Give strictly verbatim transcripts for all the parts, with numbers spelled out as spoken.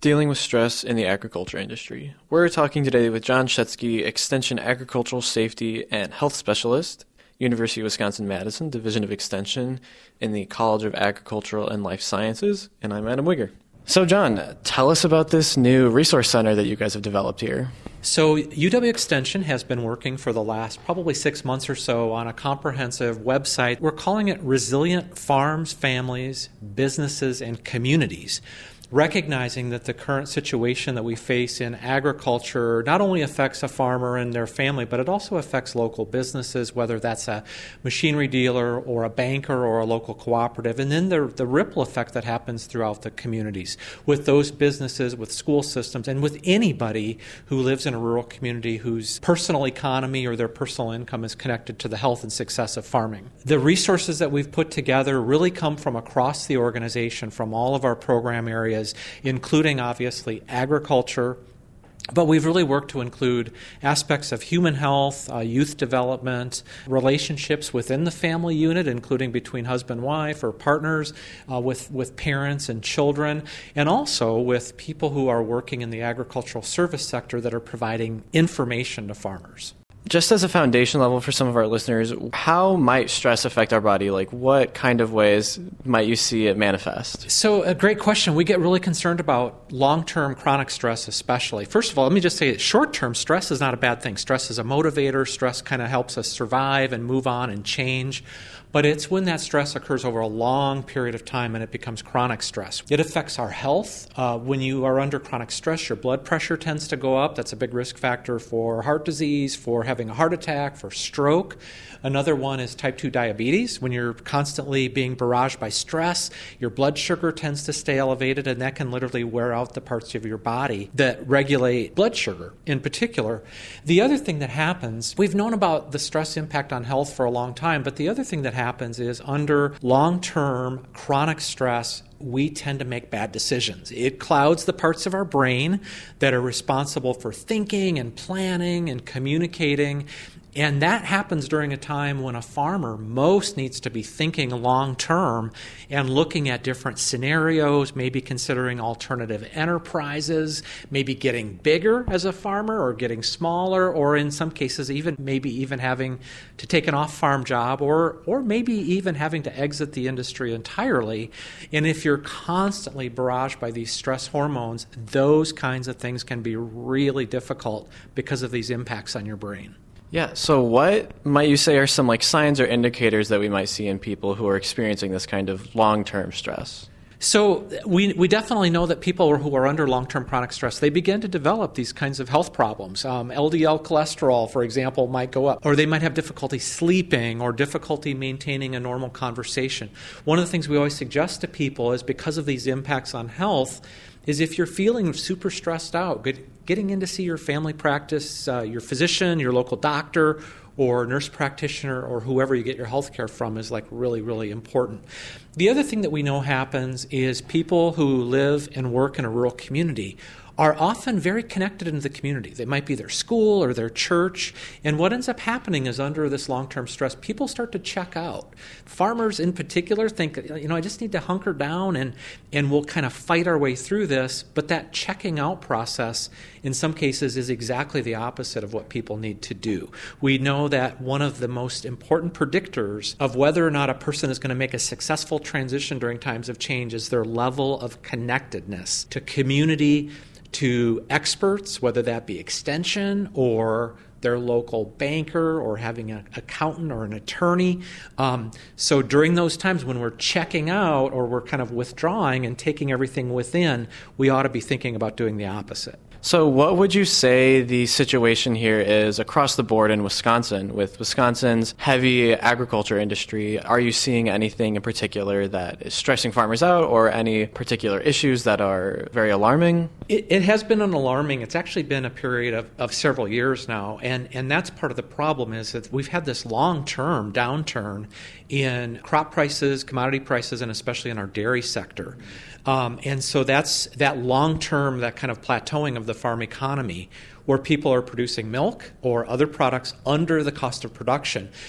dealing with stress in the agriculture industry. We're talking today with John Shetzky, Extension Agricultural Safety and Health Specialist, University of Wisconsin-Madison, Division of Extension in the College of Agricultural and Life Sciences, and I'm Adam Wigger. So John, tell us about this new resource center that you guys have developed here. So U W Extension has been working for the last probably six months or so on a comprehensive website. We're calling it Resilient Farms, Families, Businesses, and Communities, recognizing that the current situation that we face in agriculture not only affects a farmer and their family, but it also affects local businesses, whether that's a machinery dealer or a banker or a local cooperative, and then the, the ripple effect that happens throughout the communities with those businesses, with school systems, and with anybody who lives in a rural community whose personal economy or their personal income is connected to the health and success of farming. The resources that we've put together really come from across the organization, from all of our program areas, including, obviously, agriculture, but we've really worked to include aspects of human health, uh, youth development, relationships within the family unit, including between husband and wife or partners, uh, with, with parents and children, and also with people who are working in the agricultural service sector that are providing information to farmers. Just as a foundation level for some of our listeners, how might stress affect our body? Like, what kind of ways might you see it manifest? So, a great question. We get really concerned about long-term chronic stress especially. First of all, let me just say that short-term stress is not a bad thing. Stress is a motivator. Stress kind of helps us survive and move on and change. But it's when that stress occurs over a long period of time and it becomes chronic stress. It affects our health. Uh, when you are under chronic stress, your blood pressure tends to go up. That's a big risk factor for heart disease, for having a heart attack, for stroke. Another one is type two diabetes. When you're constantly being barraged by stress, your blood sugar tends to stay elevated, and that can literally wear out the parts of your body that regulate blood sugar in particular. The other thing that happens, we've known about the stress impact on health for a long time, but the other thing that happens is under long-term chronic stress, we tend to make bad decisions. It clouds the parts of our brain that are responsible for thinking and planning and communicating. And that happens during a time when a farmer most needs to be thinking long-term and looking at different scenarios, maybe considering alternative enterprises, maybe getting bigger as a farmer or getting smaller, or in some cases even maybe even having to take an off-farm job, or or maybe even having to exit the industry entirely. And if you're constantly barraged by these stress hormones, those kinds of things can be really difficult because of these impacts on your brain. Yeah, so what might you say are some like signs or indicators that we might see in people who are experiencing this kind of long-term stress? So we we definitely know that people who are under long-term chronic stress, they begin to develop these kinds of health problems. Um, L D L cholesterol, for example, might go up, or they might have difficulty sleeping or difficulty maintaining a normal conversation. One of the things we always suggest to people is, because of these impacts on health, is if you're feeling super stressed out, get, getting in to see your family practice, uh, your physician, your local doctor, or nurse practitioner, or whoever you get your health care from is like really, really important. The other thing that we know happens is people who live and work in a rural community are often very connected into the community. They might be their school or their church. And what ends up happening is, under this long-term stress, people start to check out. Farmers in particular think, you know, I just need to hunker down and, and we'll kind of fight our way through this. But that checking out process, in some cases, is exactly the opposite of what people need to do. We know that one of the most important predictors of whether or not a person is going to make a successful transition during times of change is their level of connectedness to community, to experts, whether that be extension or their local banker or having an accountant or an attorney. Um, so during those times when we're checking out or we're kind of withdrawing and taking everything within, we ought to be thinking about doing the opposite. So what would you say the situation here is across the board in Wisconsin, with Wisconsin's heavy agriculture industry? Are you seeing anything in particular that is stressing farmers out, or any particular issues that are very alarming? It, it has been an alarming. It's actually been a period of, of several years now, and, and that's part of the problem, is that we've had this long-term downturn in crop prices, commodity prices, and especially in our dairy sector. Um, and so that's that long-term, that kind of plateauing of the farm economy, where people are producing milk or other products under the cost of production.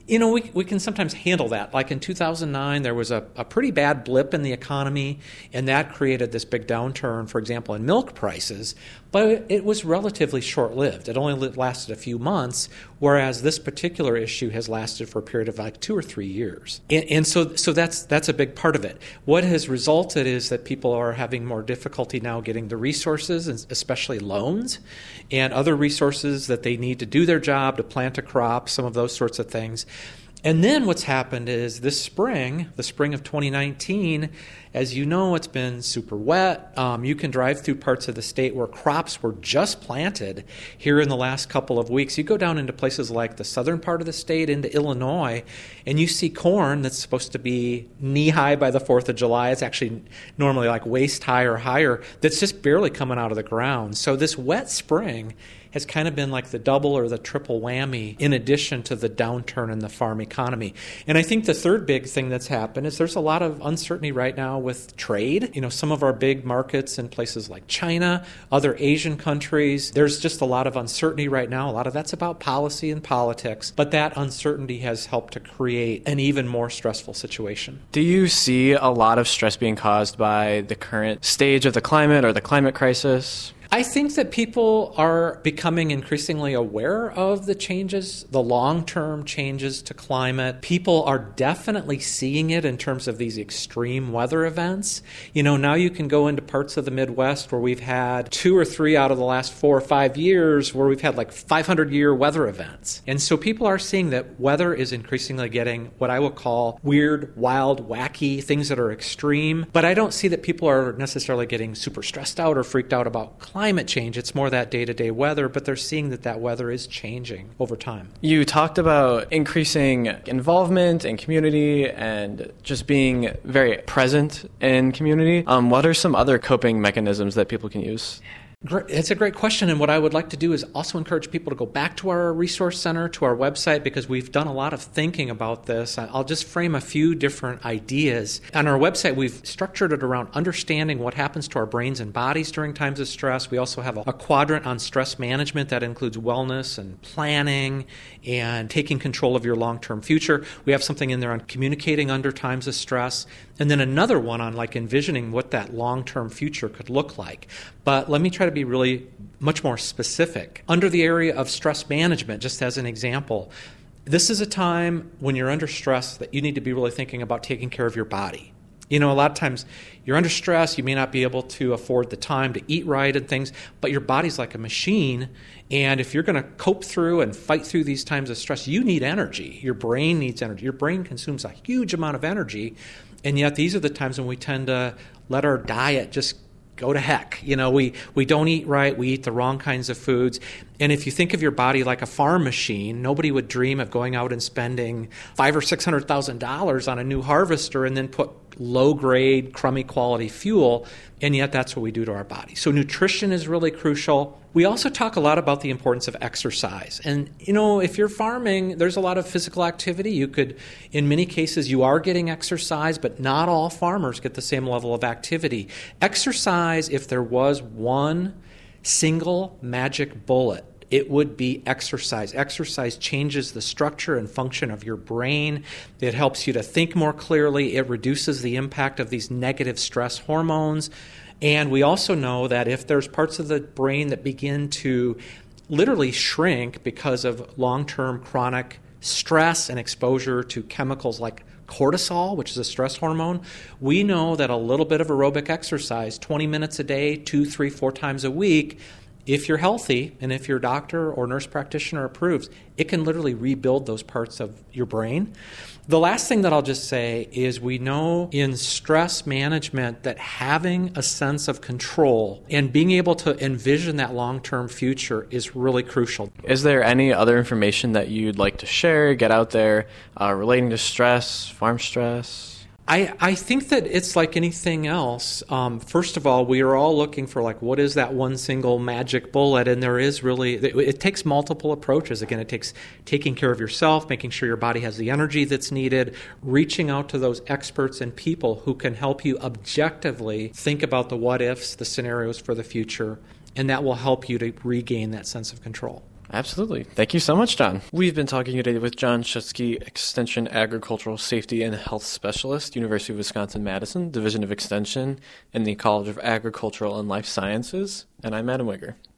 You know, we we can sometimes handle that. Like in two thousand nine, there was a, a pretty bad blip in the economy, and that created this big downturn, for example, in milk prices. But it was relatively short-lived. It only lasted a few months, whereas this particular issue has lasted for a period of like two or three years. And, and so so that's that's a big part of it. What has resulted is that people are having more difficulty now getting the resources, especially loans, and other resources that they need to do their job, to plant a crop, some of those sorts of things. And then what's happened is this spring, the spring of twenty nineteen, as you know, it's been super wet. Um, you can drive through parts of the state where crops were just planted here in the last couple of weeks. You go down into places like the southern part of the state, into Illinois, and you see corn that's supposed to be knee-high by the fourth of July. It's actually normally like waist-high or higher. That's just barely coming out of the ground. So this wet spring has kind of been like the double or the triple whammy in addition to the downturn in the farm economy. And I think the third big thing that's happened is there's a lot of uncertainty right now with trade. You know, some of our big markets in places like China, other Asian countries, there's just a lot of uncertainty right now. A lot of that's about policy and politics, but that uncertainty has helped to create an even more stressful situation. Do you see a lot of stress being caused by the current stage of the climate or the climate crisis? I think that people are becoming increasingly aware of the changes, the long-term changes to climate. People are definitely seeing it in terms of these extreme weather events. You know, now you can go into parts of the Midwest where we've had two or three out of the last four or five years where we've had like five hundred year weather events. And so people are seeing that weather is increasingly getting what I will call weird, wild, wacky, things that are extreme. But I don't see that people are necessarily getting super stressed out or freaked out about climate. climate change. It's more that day-to-day weather, but they're seeing that that weather is changing over time. You talked about increasing involvement in community and just being very present in community. Um, what are some other coping mechanisms that people can use? It's a great question, and what I would like to do is also encourage people to go back to our resource center, to our website, because we've done a lot of thinking about this. I'll just frame a few different ideas. On our website, we've structured it around understanding what happens to our brains and bodies during times of stress. We also have a, a quadrant on stress management that includes wellness and planning and taking control of your long-term future. We have something in there on communicating under times of stress, and then another one on like envisioning what that long-term future could look like. But let me try to be really much more specific. Under the area of stress management, just as an example, this is a time when you're under stress that you need to be really thinking about taking care of your body. You know, a lot of times you're under stress, you may not be able to afford the time to eat right and things, but your body's like a machine, and if you're going to cope through and fight through these times of stress, you need energy. Your brain needs energy. Your brain consumes a huge amount of energy, and yet these are the times when we tend to let our diet just go to heck. You know, we, we don't eat right, we eat the wrong kinds of foods. And if you think of your body like a farm machine, nobody would dream of going out and spending five or six hundred thousand dollars on a new harvester and then put low-grade, crummy quality fuel, and yet that's what we do to our body. So nutrition is really crucial. We also talk a lot about the importance of exercise. And, you know, if you're farming, there's a lot of physical activity. You could, in many cases, you are getting exercise, but not all farmers get the same level of activity. Exercise, if there was one single magic bullet, it would be exercise. Exercise changes the structure and function of your brain. It helps you to think more clearly. It reduces the impact of these negative stress hormones. And we also know that if there's parts of the brain that begin to literally shrink because of long-term chronic stress and exposure to chemicals like cortisol, which is a stress hormone, we know that a little bit of aerobic exercise, twenty minutes a day, two, three, four times a week, if you're healthy and if your doctor or nurse practitioner approves, it can literally rebuild those parts of your brain. The last thing that I'll just say is we know in stress management that having a sense of control and being able to envision that long-term future is really crucial. Is there any other information that you'd like to share, get out there, uh, relating to stress, farm stress? I, I think that it's like anything else. Um, first of all, we are all looking for like what is that one single magic bullet, and there is really, it, it takes multiple approaches. Again, it takes taking care of yourself, making sure your body has the energy that's needed, reaching out to those experts and people who can help you objectively think about the what ifs, the scenarios for the future, and that will help you to regain that sense of control. Absolutely. Thank you so much, John. We've been talking today with John Schutzke, Extension Agricultural Safety and Health Specialist, University of Wisconsin-Madison, Division of Extension, in the College of Agricultural and Life Sciences. And I'm Adam Wigger.